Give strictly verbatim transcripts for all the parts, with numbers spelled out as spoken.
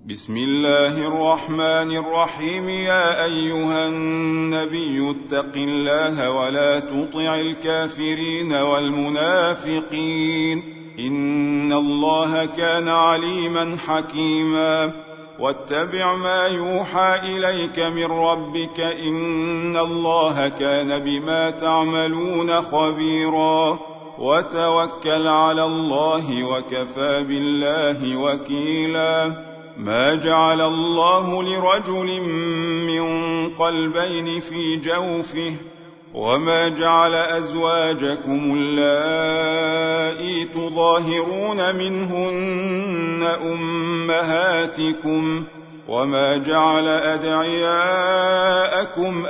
بسم الله الرحمن الرحيم. يا أيها النبي اتق الله ولا تطع الكافرين والمنافقين إن الله كان عليما حكيما. واتبع ما يوحى إليك من ربك إن الله كان بما تعملون خبيرا. وتوكل على الله وكفى بالله وكيلا. ما جعل الله لرجل من قلبين في جوفه وما جعل أزواجكم اللائي تظاهرون منهن أمهاتكم وما جعل أدعياءكم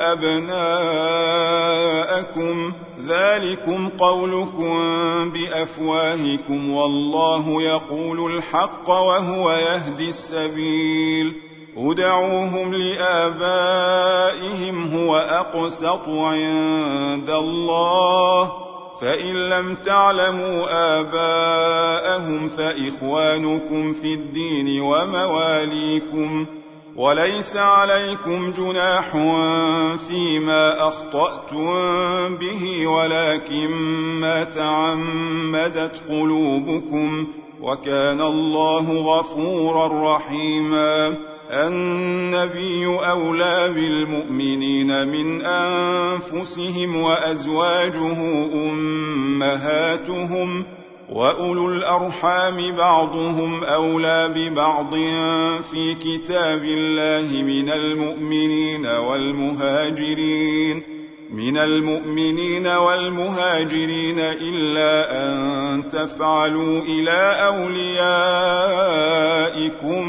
أبناءكم ذلكم قولكم بأفواهكم والله يقول الحق وهو يهدي السبيل. ادعوهم لآبائهم هو أقسط عند الله فإن لم تعلموا آباءهم فإخوانكم في الدين ومواليكم وليس عليكم جناح فيما أخطأتم به ولكن ما تعمدت قلوبكم وكان الله غفورا رحيما. النبي أولى بالمؤمنين من أنفسهم وأزواجه أمهاتهم وأولو الأرحام بعضهم أولى ببعض في كتاب الله من المؤمنين والمهاجرين من المؤمنين والمهاجرين إلا أن تفعلوا إلى أوليائكم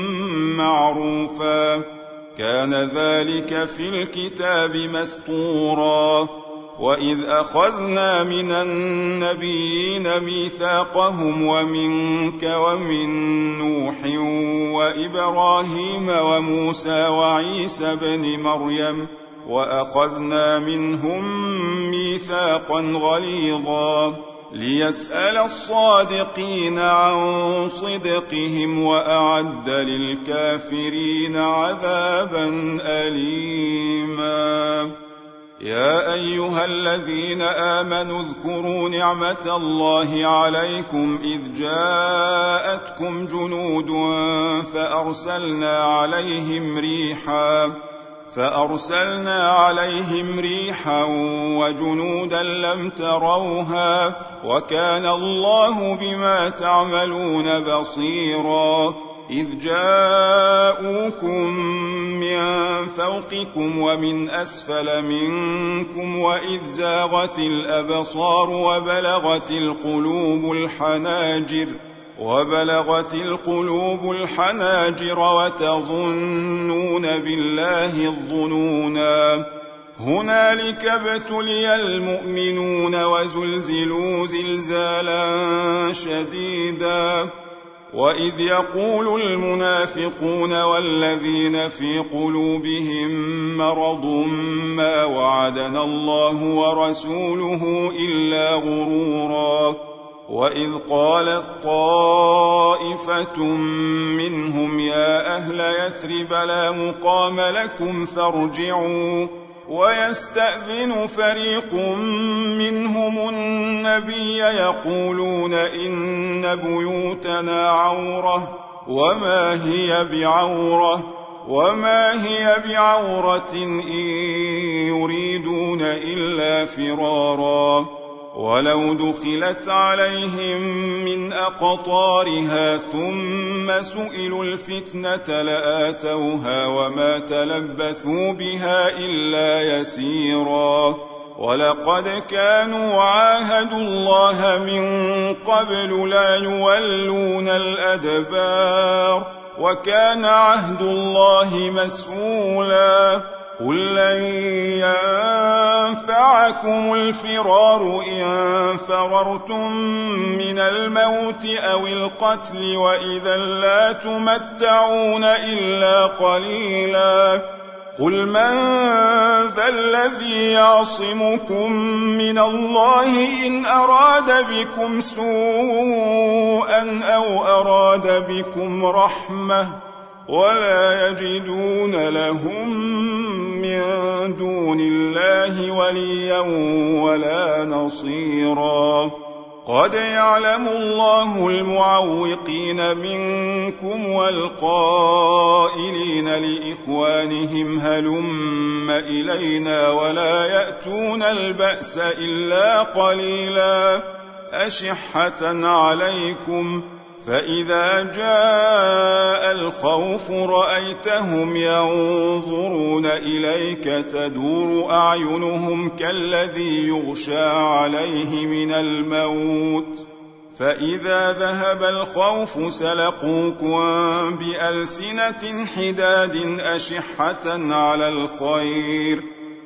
معروفا كان ذلك في الكتاب مسطورا. وإذ أخذنا من النبيين ميثاقهم ومنك ومن نوح وإبراهيم وموسى وعيسى بن مريم وأخذنا منهم ميثاقا غليظا ليسأل الصادقين عن صدقهم وأعد للكافرين عذابا أليما. يا أيها الذين آمنوا اذكروا نعمة الله عليكم إذ جاءتكم جنود فأرسلنا عليهم ريحا فأرسلنا عليهم ريحا وجنودا لم تروها وكان الله بما تعملون بصيرا. إذ جاءوكم من فوقكم ومن أسفل منكم وإذ زاغت الأبصار وبلغت القلوب الحناجر وبلغت القلوب الحناجر وتظنون بالله الظنونا. هنالك ابتلي المؤمنون وزلزلوا زلزالا شديدا. وإذ يقول المنافقون والذين في قلوبهم مرض ما وعدنا الله ورسوله إلا غرورا. وإذ قالت طائفة منهم يا أهل يثرب لا مقام لكم فارجعوا ويستأذن فريق منهم النبي يقولون إن بيوتنا عورة وما هي بعورة وما هي بعورة إن يريدون إلا فرارا. ولو دخلت عليهم من أقطارها ثم سئلوا الفتنة لآتوها وما تلبثوا بها إلا يسيرا. ولقد كانوا عاهدوا الله من قبل لا يولون الأدبار وكان عهد الله مسؤولا. قل لن ينفعكم الفرار إن فررتم من الموت أو القتل وإذا لا تمتعون إلا قليلا. قل من ذا الذي يعصمكم من الله إن أراد بكم سوءا أو أراد بكم رحمة ولا يجدون لهم من دون الله وليا ولا نصيرا قد يعلم الله المعوقين منكم والقائلين لإخوانهم هلم إلينا ولا يأتون البأس إلا قليلا أشحة عليكم فإذا جاء الخوف رأيتهم ينظرون إليك تدور أعينهم كالذي يغشى عليه من الموت فإذا ذهب الخوف سلقوكم بألسنة حداد أشحة على الخير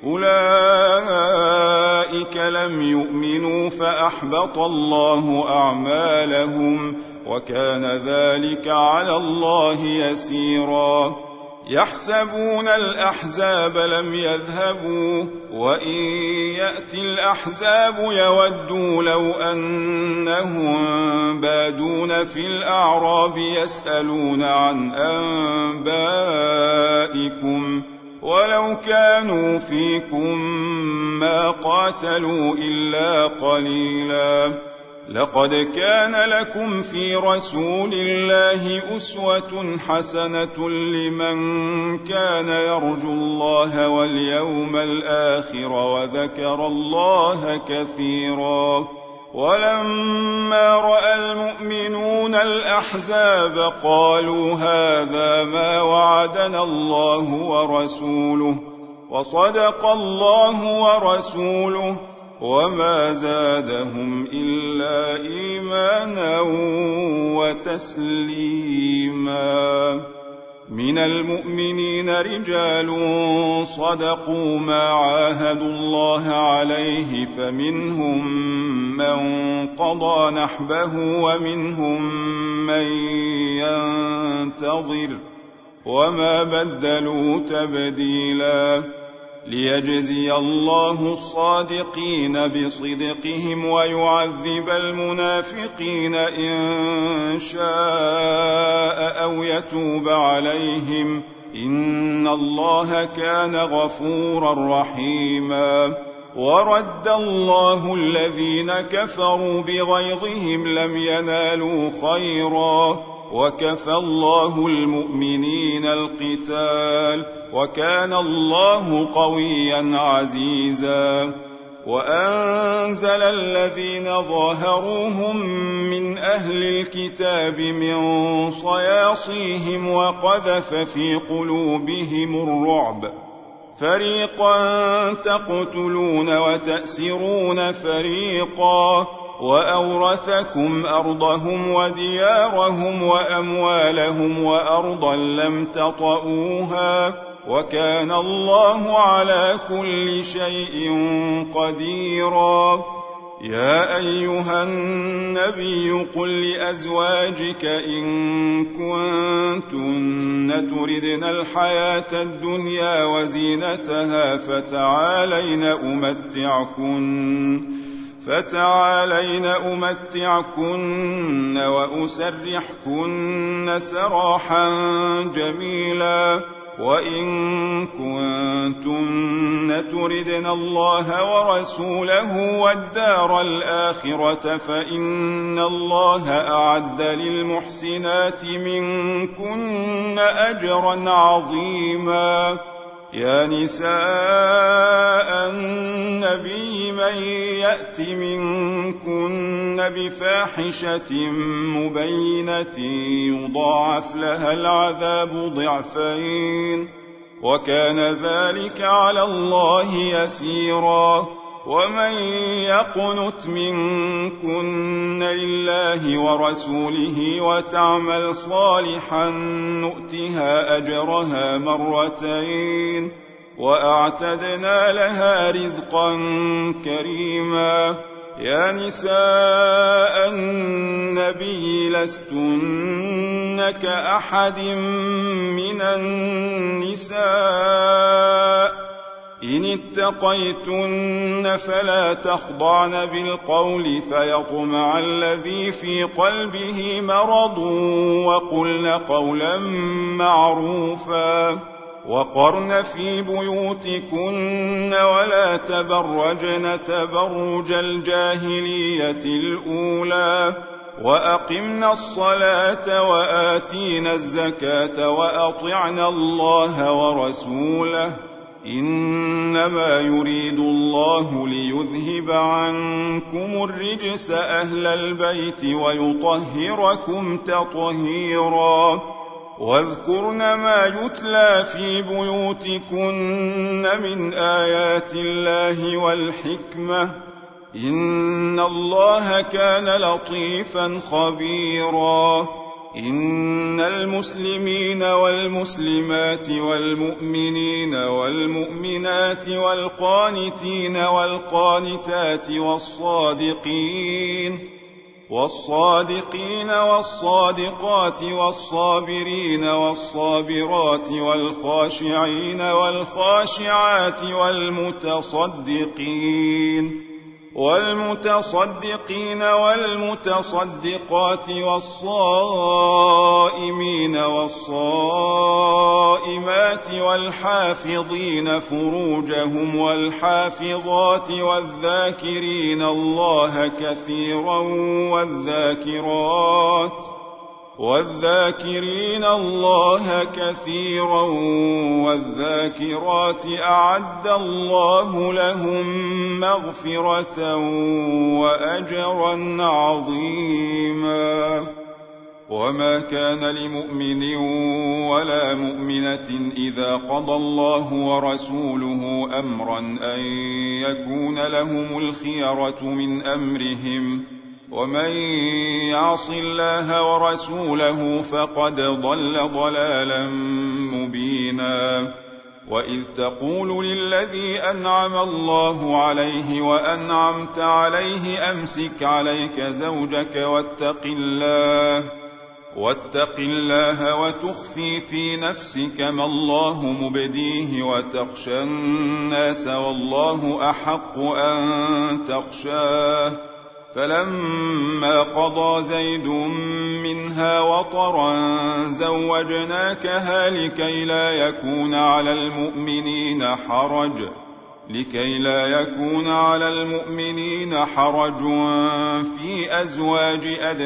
أولئك لم يؤمنوا فأحبط الله أعمالهم وكان ذلك على الله يسيرا يحسبون الأحزاب لم يذهبوا وإن يأتي الأحزاب يودوا لو أنهم بادون في الأعراب يسألون عن أنبائكم ولو كانوا فيكم ما قاتلوا إلا قليلا لقد كان لكم في رسول الله أسوة حسنة لمن كان يرجو الله واليوم الآخر وذكر الله كثيرا ولما رأى المؤمنون الأحزاب قالوا هذا ما وعدنا الله ورسوله وصدق الله ورسوله وما زادهم إلا إيمانا وتسليما من المؤمنين رجال صدقوا ما عاهدوا الله عليه فمنهم من قضى نحبه ومنهم من ينتظر وما بدلوا تبديلا ليجزي الله الصادقين بصدقهم ويعذب المنافقين إن شاء أو يتوب عليهم إن الله كان غفورا رحيما ورد الله الذين كفروا بغيظهم لم ينالوا خيرا وكفى الله المؤمنين القتال وكان الله قويا عزيزا وأنزل الذين ظاهروهم من أهل الكتاب من صياصيهم وقذف في قلوبهم الرعب فريقا تقتلون وتأسرون فريقا وأورثكم أرضهم وديارهم وأموالهم وأرضا لم تطئوها وكان الله على كل شيء قديرا يا أيها النبي قل لأزواجك إن كنتن تردن الحياة الدنيا وزينتها فتعالين أمتعكن فتعالين أمتعكن وأسرحكن سراحا جميلا وإن كنتن تردن الله ورسوله والدار الآخرة فإن الله أعد للمحسنات منكن أجرا عظيما يا نساء النبي من يأت منكن بفاحشة مبينة يضاعف لها العذاب ضعفين وكان ذلك على الله يسيرا ومن يقنت منكن لله ورسوله وتعمل صالحا نؤتها أجرها مرتين وأعتدنا لها رزقا كريما يا نساء النبي لستن كأحد من النساء إن اتقيتن فلا تخضعن بالقول فيطمع الذي في قلبه مرض وقلن قولا معروفا وقرن في بيوتكن ولا تبرجن تبرج الجاهلية الأولى وأقمنا الصلاة وآتينا الزكاة وأطعنا الله ورسوله إنما يريد الله ليذهب عنكم الرجس أهل البيت ويطهركم تطهيرا واذكرن ما يتلى في بيوتكن من آيات الله والحكمة إن الله كان لطيفا خبيرا إن المسلمين والمسلمات والمؤمنين والمؤمنات والقانتين والقانتات والصادقين والصادقين والصادقات والصابرين والصابرات والخاشعين والخاشعات والمتصدقين والمتصدقين والمتصدقات والصائمين والصائمات والحافظين فروجهم والحافظات والذاكرين الله كثيرا والذاكرات والذاكرين الله كثيرا والذاكرات أعد الله لهم مغفرة وأجرا عظيما وما كان لمؤمن ولا مؤمنة إذا قضى الله ورسوله أمرا أن يكون لهم الخيرة من أمرهم ومن يعص الله ورسوله فقد ضل ضلالا مبينا وإذ تقول للذي أنعم الله عليه وأنعمت عليه أمسك عليك زوجك واتق الله واتق الله وتخفي في نفسك ما الله مبديه وتخشى الناس والله أحق أن تخشاه فلما قضى زيد منها وطرا زوجناكها لكي لا يكون على المؤمنين حرج لكي لا يكون على المؤمنين حرج في أزواج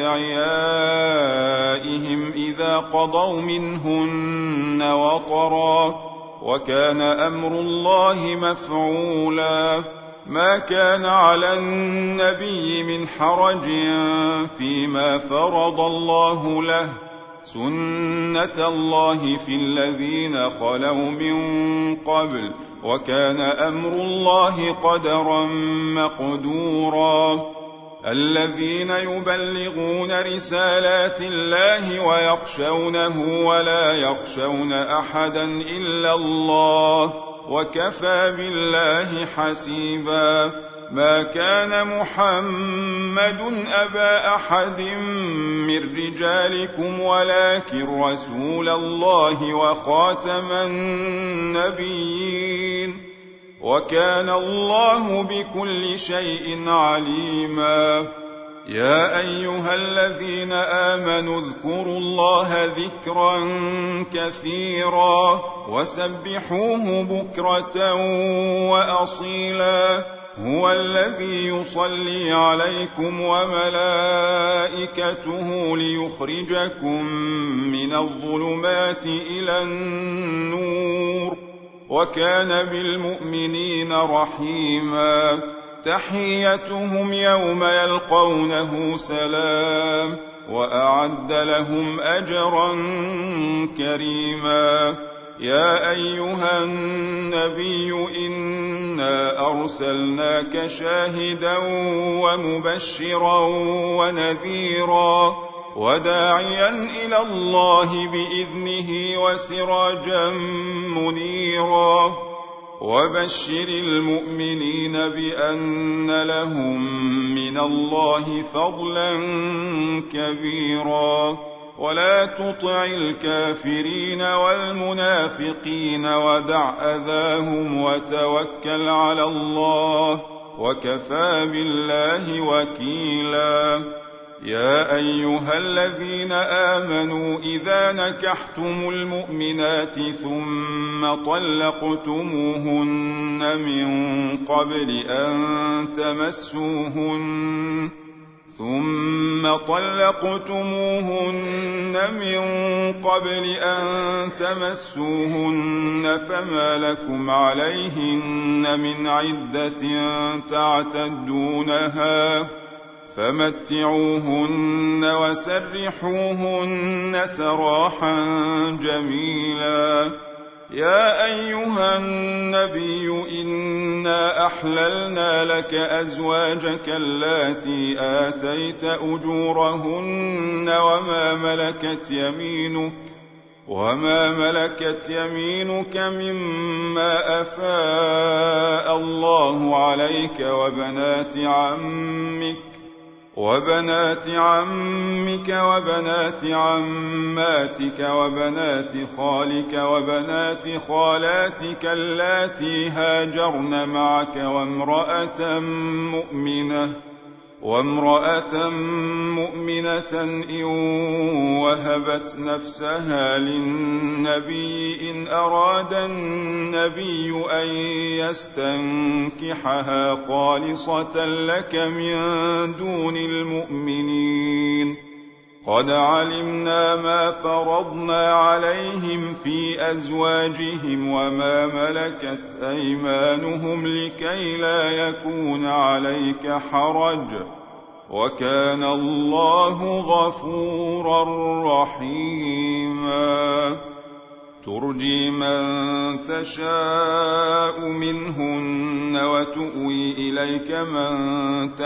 أدعيائهم إذا قضوا منهن وطرا وكان أمر الله مفعولا ما كان على النبي من حرج فيما فرض الله له سنة الله في الذين خلوا من قبل وكان أمر الله قدرا مقدورا الذين يبلغون رسالات الله ويخشونه ولا يخشون أحدا إلا الله وكفى بالله حسيبا ما كان محمد أبا أحد من رجالكم ولكن رسول الله وخاتم النبيين وكان الله بكل شيء عليما يا أيها الذين آمنوا اذكروا الله ذكرا كثيرا وسبحوه بكرة وأصيلا هو الذي يصلي عليكم وملائكته ليخرجكم من الظلمات إلى النور وكان بالمؤمنين رحيما تحيتهم يوم يلقونه سلام وأعد لهم أجرا كريما يا أيها النبي إنا أرسلناك شاهدا ومبشرا ونذيرا وداعيا إلى الله بإذنه وسراجا منيرا وبشر المؤمنين بأن لهم من الله فضلا كبيرا ولا تطع الكافرين والمنافقين ودع أذاهم وتوكل على الله وكفى بالله وكيلا. يا أيها الذين آمنوا إذا نكحتم المؤمنات ثم طلقتموهن من قبل أن تمسوهن ثم طلقتموهن من قبل أن تمسوهن فما لكم عليهن من عدة تعتدونها فمتعوهن وسرحوهن سراحا جميلا. يا أيها النبي إنا أحللنا لك أزواجك اللاتي آتيت أجورهن وما ملكت يمينك وما ملكت يمينك مما أفاء الله عليك وبنات عمك وبنات عمك وبنات عماتك وبنات خالك وبنات خالاتك اللاتي هاجرن معك وامرأة مؤمنة وامرأة مؤمنة إن وهبت نفسها للنبي إن أراد النبي أن يستنكحها خالصة لك من دون المؤمنين. قد علمنا ما فرضنا عليهم في أزواجهم وما ملكت أيمانهم لكي لا يكون عليك حرج وكان الله غفورا رحيما. ترجي من تشاء منهن وتؤوي إليك من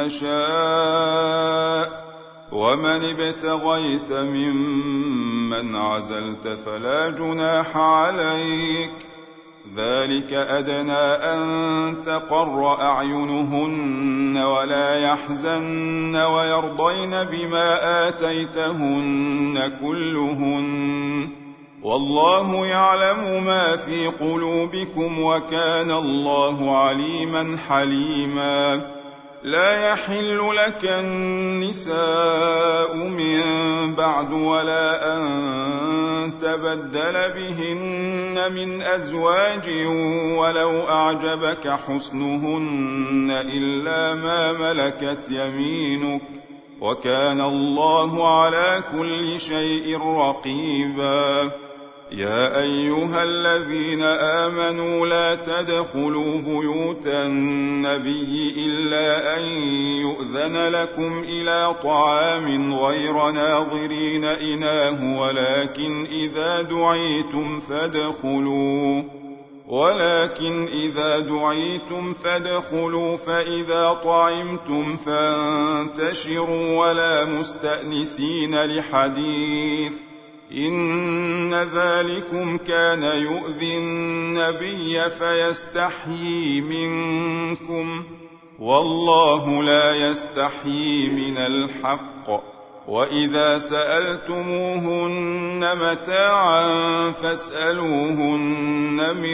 تشاء ومن ابتغيت ممن عزلت فلا جناح عليك ذلك أدنى أن تقر أعينهن ولا يحزن ويرضين بما آتيتهن كلهن والله يعلم ما في قلوبكم وكان الله عليما حليما. لا يحل لك النساء من بعد ولا أن تبدل بهن من أزواج ولو أعجبك حسنهن إلا ما ملكت يمينك وكان الله على كل شيء رقيبا. يا أيها الذين آمنوا لا تدخلوا بيوت النبي إلا أن يؤذن لكم إلى طعام غير ناظرين إناه ولكن إذا دعيتم فادخلوا ولكن إذا دعيتم فادخلوا فإذا طعمتم فانتشروا ولا مستأنسين لحديث إن ذلكم كان يؤذي النبي فيستحيي منكم والله لا يستحيي من الحق. وإذا سألتموهن متاعا فاسألوهن من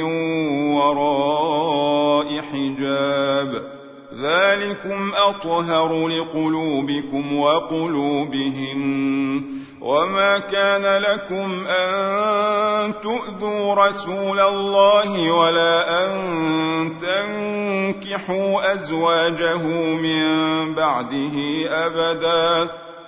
وراء حجاب ذلكم أطهر لقلوبكم وقلوبهن. وما كان لكم أن تؤذوا رسول الله ولا أن تنكحوا أزواجه من بعده أبدا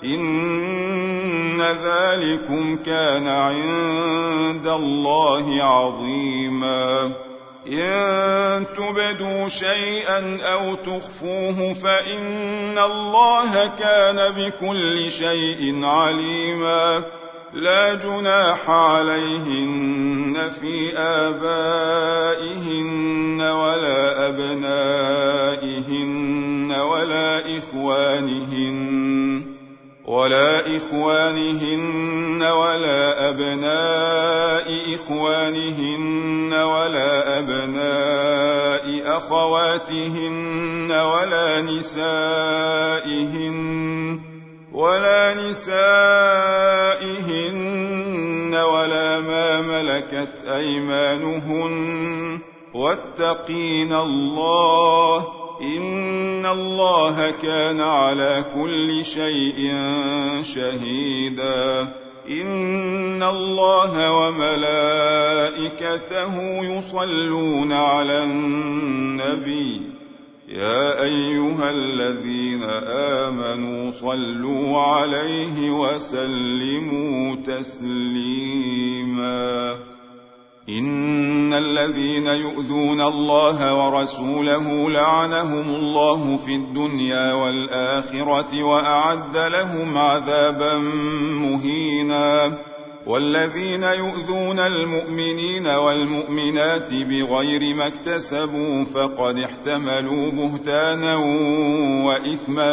إن ذلكم كان عند الله عظيما. إن تبدوا شيئا أو تخفوه فإن الله كان بكل شيء عليما. لا جناح عليهن في آبائهن ولا أبنائهن ولا إخوانهن ولا إخوانهن ولا أبناء إخوانهن ولا أبناء أخواتهن ولا نسائهن ولا نسائهن ولا ما ملكت أيمانهن واتقين الله إن الله كان على كل شيء شهيدا إن الله وملائكته يصلون على النبي يا أيها الذين آمنوا صلوا عليه وسلموا تسليما إن الذين يؤذون الله ورسوله لعنهم الله في الدنيا والآخرة وأعد لهم عذابا مهينا والذين يؤذون المؤمنين والمؤمنات بغير ما اكتسبوا فقد احتملوا بهتانا وإثما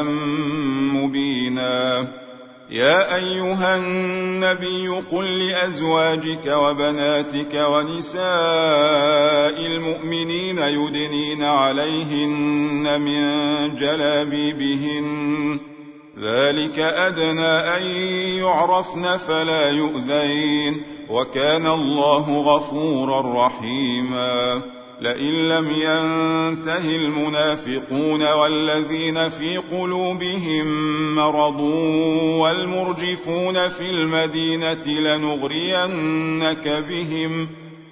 مبينا يا أيها النبي قل لأزواجك وبناتك ونساء المؤمنين يدنين عليهن من جلابيبهن ذلك أدنى أن يعرفن فلا يؤذين وكان الله غفورا رحيما لئن لم ينته المنافقون والذين في قلوبهم مرض والمرجفون في المدينة لنغرينك بهم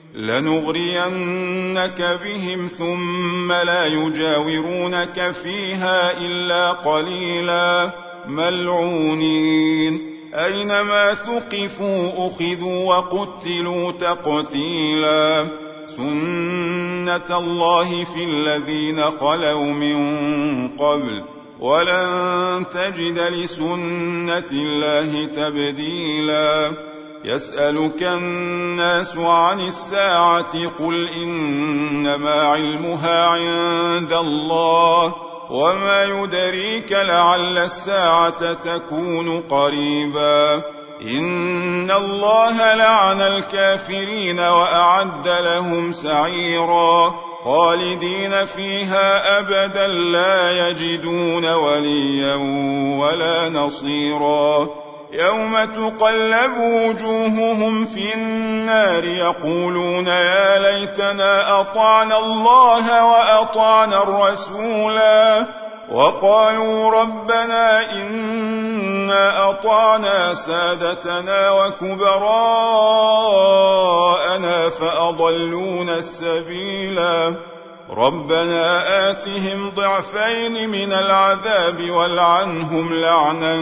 لنغرينك بهم ثم لا يجاورونك فيها إلا قليلا ملعونين أينما ثقفوا أخذوا وقتلوا تقتيلا سنة الله في الذين خلوا من قبل ولن تجد لسنة الله تبديلا يسألك الناس عن الساعة قل إنما علمها عند الله وما يدريك لعل الساعة تكون قريبا إن الله لعن الكافرين وأعد لهم سعيرا خالدين فيها أبدا لا يجدون وليا ولا نصيرا يوم تقلب وجوههم في النار يقولون يا ليتنا أطعنا الله وأطعنا الرسولا وقالوا ربنا إنا أطعنا سادتنا وكبراءنا فأضلونا السبيلا ربنا آتهم ضعفين من العذاب والعنهم لعنا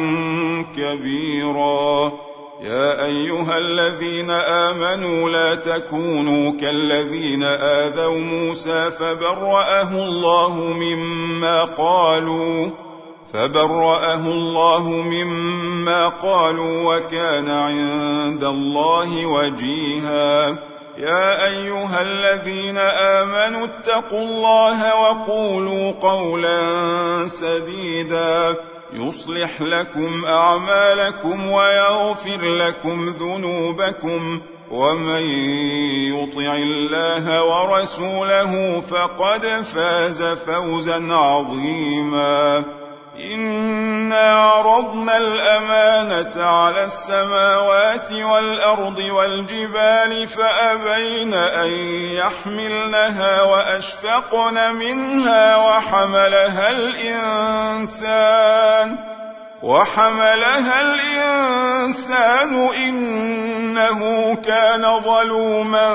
كبيرا يا أيها الذين آمنوا لا تكونوا كالذين آذوا موسى فبرأه الله مما قالوا فبرأه الله مما قالوا وكان عند الله وجيها يا أيها الذين آمنوا اتقوا الله وقولوا قولا سديدا يصلح لكم أعمالكم ويغفر لكم ذنوبكم ومن يطع الله ورسوله فقد فاز فوزا عظيما إنا عرضنا الأمانة على السماوات والأرض والجبال فأبين أن يحملنها وأشفقن منها وحملها الإنسان وحملها الإنسان إنه كان ظلوما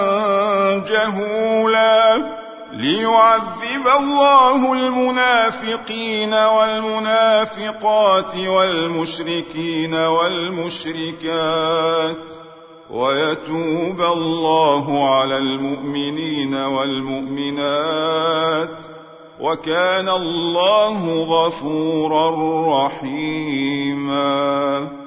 جهولا ليعذب الله المنافقين والمنافقات والمشركين والمشركات ويتوب الله على المؤمنين والمؤمنات وكان الله غفورا رحيما.